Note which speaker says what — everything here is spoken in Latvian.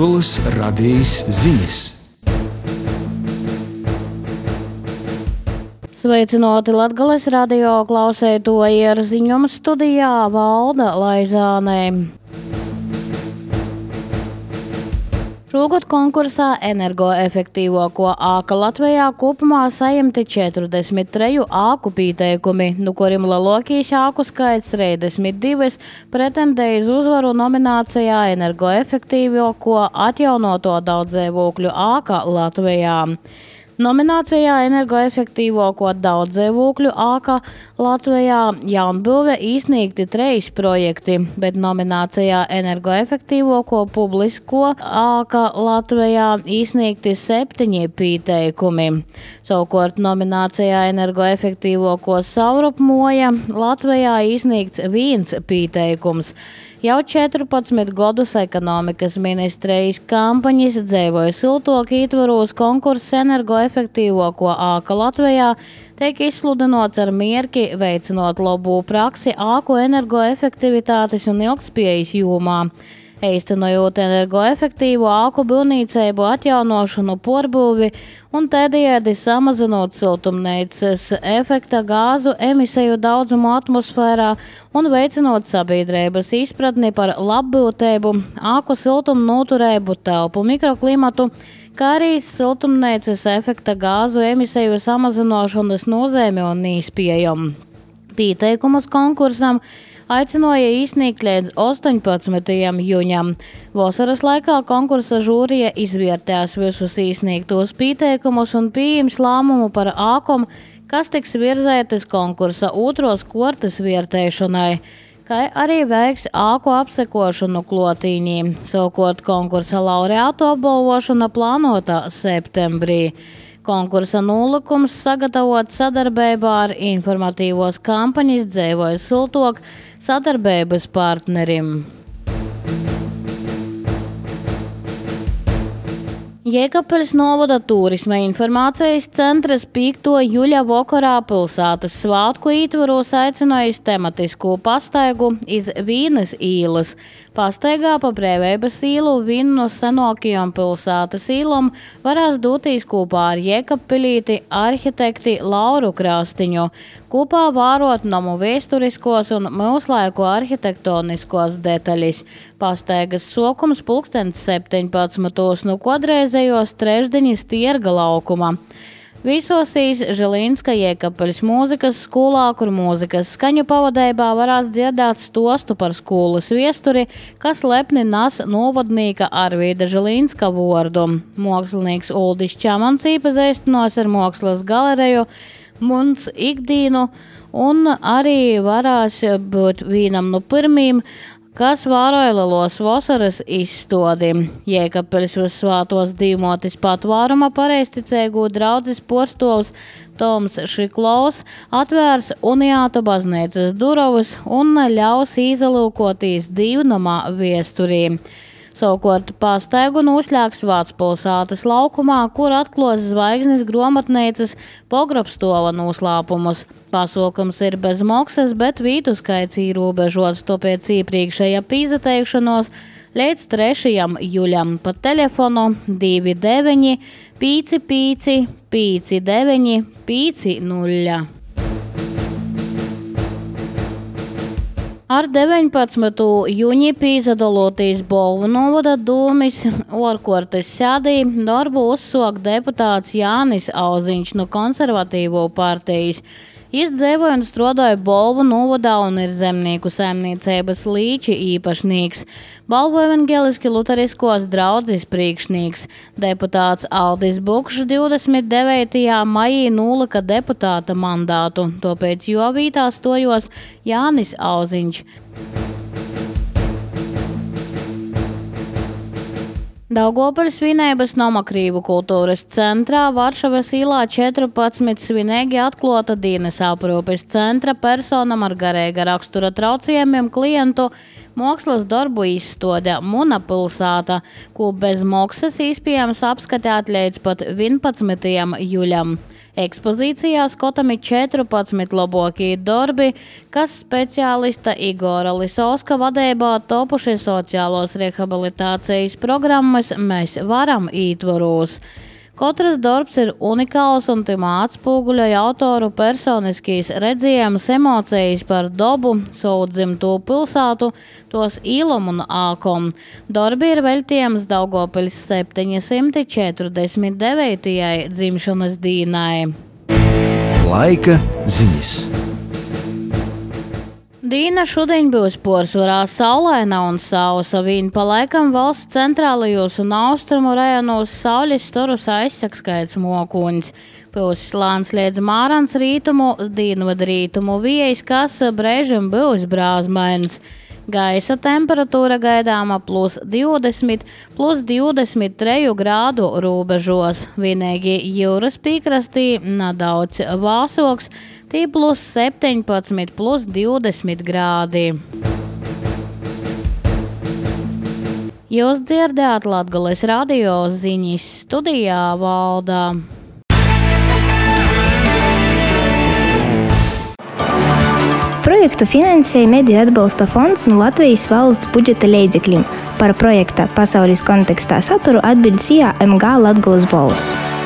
Speaker 1: Latgolas radijas ziņas.
Speaker 2: Sveicināti Latgales radio klausētoji, ar ziņojumu studijā Valda Laizānē. Šogad konkursā energoefektīvāko āka Latvijā kopumā saimti 43 āku pieteikumi, no kuriem lielākais āku skaits 32 pretendēja uz uzvaru nominācijā energoefektīvāko atjaunoto daudzdzīvokļu āka Latvijā. Nominācijā energoefektīvāko daudzdzīvokļu āka Latvijā jaunbūve izsniegti 3 projekti, bet nominācijā energoefektīvāko publisko āka Latvijā izsniegti 7 pieteikumi. Savukārt nominācijā energoefektīvāko savrupmoja Latvijā izsniegts 1 pieteikums. Jau 14 gadus ekonomikas ministrijas kampaņas Dzīvoju siltok ietvaros konkurss energoefektīvāko āka Latvijā tiek izsludināts ar mērķi veicinot labu praksi āku energoefektivitātes un ilgtspējas jomā. Īstenojot energoefektīvu āku būvniecību atjaunošanu, porbūvi un tādējādi samazinot siltumnīcas efekta gāzu emisiju daudzumu atmosfērā un veicinot sabiedrības izpratni par labbūtību, āku siltumu noturību, telpu mikroklimatu, kā arī siltumnīcas efekta gāzu emisiju samazināšanas nozīmi un iespējamu. Pieteikumus konkursam aicināja izsniegt līdz 18. jūņam. Vasaras laikā konkursa žūrija izvērtēs visus izsniegtos pieteikumus un pieņems lēmumu par ākom, kas tiks virzētas konkursa otros kārtas vērtēšanai, kā arī veiks āku apsekošanu klotīņī. Savukārt konkursa laureātu apbalvošana plānota septembrī. Konkursa nolūkums sagatavot sadarbībā ar informatīvos kampaņas Dzīvoju siltok sadarbības partnerim. Jēkabpeļs novada turisma informācijas centrs 5. jūļa vakarā pilsētas svātku ietvaros aicinājis tematisku pastaigu iz Vīnes īles. Pastaigā pa Brīvības īlu vienu no senākajām pilsētas īlom varēs doties kopā ar Jēkabpilīti arhitekti Lauru Krastiņu, kopā vērot namu vēsturiskos un mūslaiku arhitektoniskos detaļas. Pastaigas sokums 17:00 no kodreizējos trešdiņas tirga laukuma. Visos Žilīnska Jēkabpeļs mūzikas skolā, kur mūzikas skaņu pavadībā varēs dzirdēt stostu par skolas viesturi, kas lepni nas novadnīka Arvīda Žilīnska vārdu. Mākslinieks Uldis Čamans iepazīstinās ar mākslas galereju Muns ikdīnu un arī varēs būt vienam no pirmiem, kas vēroja lielos vasaras izstādi. Jēkabpeļs uz svātos dīmotis patvāruma pareizticīgo draudzes porstovs Toms Šiklovs atvērs Uniāta baznīcas durvis un ļaus izalūkoties divnamā viesturī. Savukārt pastaigu noslēgs Vācpilsētas laukumā, kur atklās Zvaigznes grāmatnīcas pogrobstova noslēpumus. Pasaukums ir bez maksas, bet vītu skaits ierobežots, tāpēc iepriekšēja pīzateikšanos līdz 3. jūļam pa telefonu 29 55 59 50. Ar 19. jūņi pīzadalotīs Bolvu novada dūmis orkortes sēdī darbu uzsāk deputāts Jānis Auziņš no konservatīvo partijas. Viņš dzīvoja un strādāja Bolvu novadā un ir zemnieku saimniecības līči īpašnieks, Bolvu evangeliski luteriskos draudzes priekšnieks. Deputāts Aldis Bukšs 29. maijā nolika deputāta mandātu, tāpēc jo vītā stojos Jānis Auziņš. Daugavpils svinības nama Krīvu kultūras centrā Varšavas īlā 14 svinīgi atklāta dienas aprūpes centra personam ar garīga rakstura traucējumiem klientu Mākslas darbu izstāde Muna pilsēta, ko bez maksas iespējams apskatīt līdz pat 11. jūļam. Ekspozīcijā skatami 14 labākie darbi, kas speciālista Igora Lisovska vadībā topuši sociālos rehabilitācijas programmas Mēs varam ietvaros. Katrs darbs ir unikāls un timā atspūguļoja autoru personiskīs redzējumus, emocijas par dabu, savu dzimto pilsētu, tos īlumu un ākom. Darbi ir veltījums Daugavpils 749. dzimšanas dīnai.
Speaker 1: Laika ziņas.
Speaker 2: Dīna šodien būs pārsvarā saulaina un sausa. Vīn pa laikam valsts centrālajos un austrumu rajonos saules storus aizsaks skaits mokuņs. Pils slāns liedz mārans rītumu, dienvidrītumu viejas, kas brēžam būs brāzmains. Gaisa temperatūra gaidāma +20, +23 grādu robežos. Vienīgi jūras pīkrastī nedaudz vāsoks, tī +17, +20 grādi. Jūs dzirdējāt Latgales radio ziņas, studijā Valdā.
Speaker 3: Projektu finansēja Mediju atbalsta fonds no Latvijas valsts budžeta līdzekļiem. Par projekta pasaules kontekstā saturu atbild SIA MG Latgales balss.